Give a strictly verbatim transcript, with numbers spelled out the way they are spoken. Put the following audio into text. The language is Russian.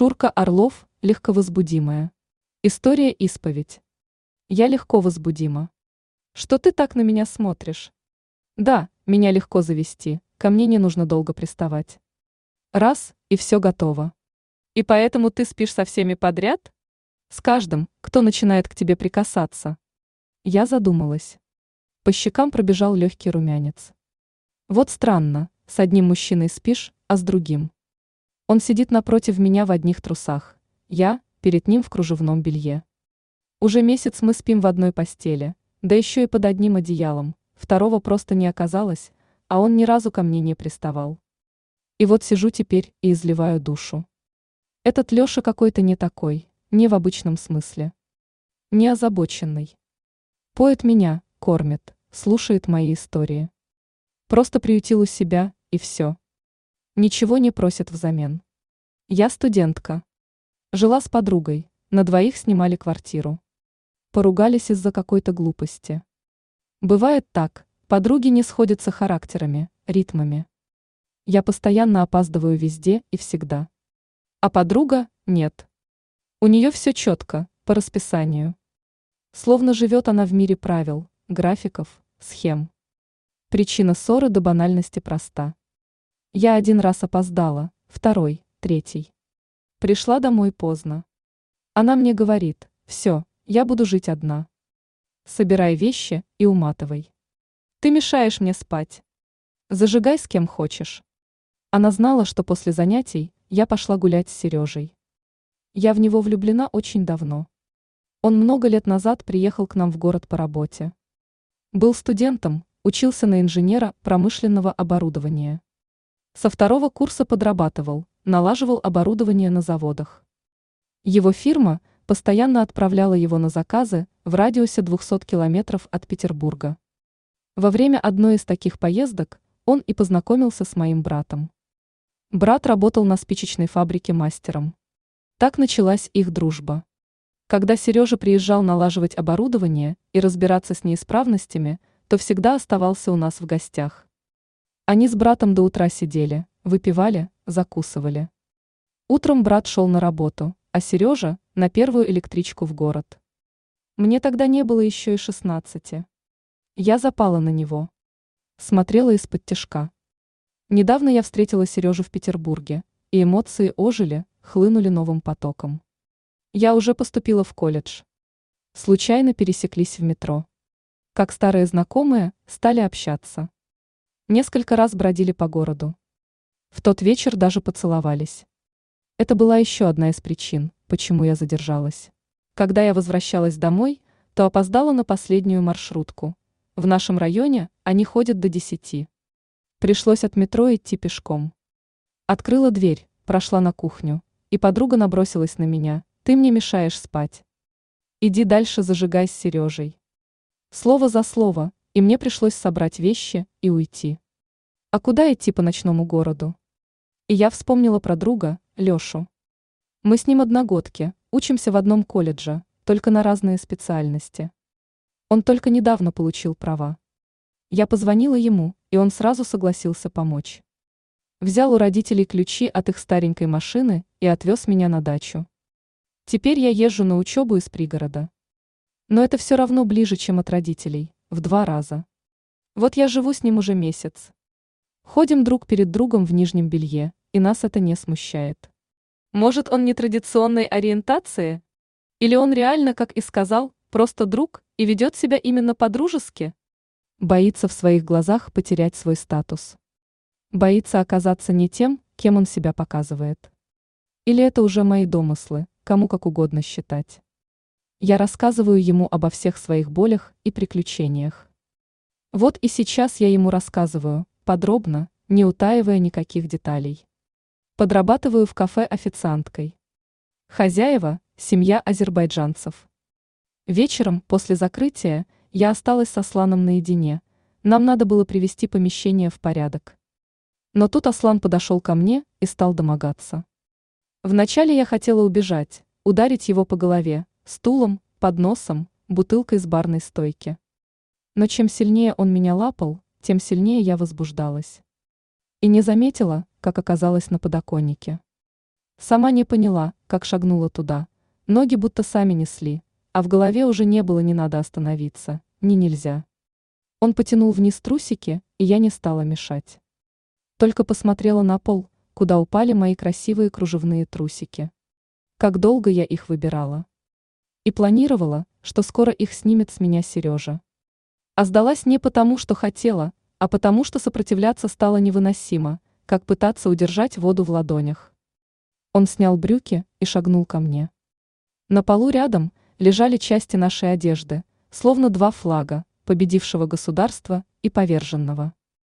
Шурка Орлов, легковозбудимая. История-исповедь. Я легко возбудима. Что ты так на меня смотришь? Да, меня легко завести, ко мне не нужно долго приставать. Раз, и все готово. И поэтому ты спишь со всеми подряд? С каждым, кто начинает к тебе прикасаться. Я задумалась. По щекам пробежал легкий румянец. Вот странно, с одним мужчиной спишь, а с другим. Он сидит напротив меня в одних трусах, я перед ним в кружевном белье. Уже месяц мы спим в одной постели, да еще и под одним одеялом, второго просто не оказалось, а он ни разу ко мне не приставал. И вот сижу теперь и изливаю душу. Этот Леша какой-то не такой, не в обычном смысле. Не озабоченный. Поет меня, кормит, слушает мои истории. Просто приютил у себя, и все. Ничего не просит взамен. Я студентка. Жила с подругой, на двоих снимали квартиру. Поругались из-за какой-то глупости. Бывает так, подруги не сходятся характерами, ритмами. Я постоянно опаздываю везде и всегда. А подруга – нет. У нее все четко, по расписанию. Словно живет она в мире правил, графиков, схем. Причина ссоры до банальности проста. Я один раз опоздала, второй, третий. Пришла домой поздно. Она мне говорит, все, я буду жить одна. Собирай вещи и уматывай. Ты мешаешь мне спать. Зажигай с кем хочешь. Она знала, что после занятий я пошла гулять с Сережей. Я в него влюблена очень давно. Он много лет назад приехал к нам в город по работе. Был студентом, учился на инженера промышленного оборудования. Со второго курса подрабатывал, налаживал оборудование на заводах. Его фирма постоянно отправляла его на заказы в радиусе двухсот километров от Петербурга. Во время одной из таких поездок он и познакомился с моим братом. Брат работал на спичечной фабрике мастером. Так началась их дружба. Когда Сережа приезжал налаживать оборудование и разбираться с неисправностями, то всегда оставался у нас в гостях. Они с братом до утра сидели, выпивали, закусывали. Утром брат шел на работу, а Сережа – на первую электричку в город. Мне тогда не было еще и шестнадцати. Я запала на него. Смотрела из-под тишка. Недавно я встретила Сережу в Петербурге, и эмоции ожили, хлынули новым потоком. Я уже поступила в колледж. Случайно пересеклись в метро. Как старые знакомые, стали общаться. Несколько раз бродили по городу. В тот вечер даже поцеловались. Это была еще одна из причин, почему я задержалась. Когда я возвращалась домой, то опоздала на последнюю маршрутку. В нашем районе они ходят до десяти. Пришлось от метро идти пешком. Открыла дверь, прошла на кухню, и подруга набросилась на меня. Ты мне мешаешь спать. Иди дальше, зажигай с Сережей. Слово за слово, и мне пришлось собрать вещи и уйти. А куда идти по ночному городу? И я вспомнила про друга, Лешу. Мы с ним одногодки, учимся в одном колледже, только на разные специальности. Он только недавно получил права. Я позвонила ему, и он сразу согласился помочь. Взял у родителей ключи от их старенькой машины и отвез меня на дачу. Теперь я езжу на учебу из пригорода. Но это все равно ближе, чем от родителей, в два раза. Вот я живу с ним уже месяц. Ходим друг перед другом в нижнем белье, и нас это не смущает. Может, он не традиционной ориентации? Или он реально, как и сказал, просто друг и ведет себя именно по-дружески? Боится в своих глазах потерять свой статус. Боится оказаться не тем, кем он себя показывает. Или это уже мои домыслы, кому как угодно считать. Я рассказываю ему обо всех своих болях и приключениях. Вот и сейчас я ему рассказываю, подробно, не утаивая никаких деталей. Подрабатываю в кафе официанткой. Хозяева – семья азербайджанцев. Вечером, после закрытия, я осталась с Асланом наедине, нам надо было привести помещение в порядок. Но тут Аслан подошел ко мне и стал домогаться. Вначале я хотела убежать, ударить его по голове, стулом, подносом, бутылкой с барной стойки. Но чем сильнее он меня лапал, тем сильнее я возбуждалась. И не заметила, как оказалась на подоконнике. Сама не поняла, как шагнула туда. Ноги будто сами несли, а в голове уже не было ни надо остановиться, ни нельзя. Он потянул вниз трусики, и я не стала мешать. Только посмотрела на пол, куда упали мои красивые кружевные трусики. Как долго я их выбирала. И планировала, что скоро их снимет с меня Сережа. А сдалась не потому, что хотела, а потому, что сопротивляться стало невыносимо, как пытаться удержать воду в ладонях. Он снял брюки и шагнул ко мне. На полу рядом лежали части нашей одежды, словно два флага, победившего государства и поверженного.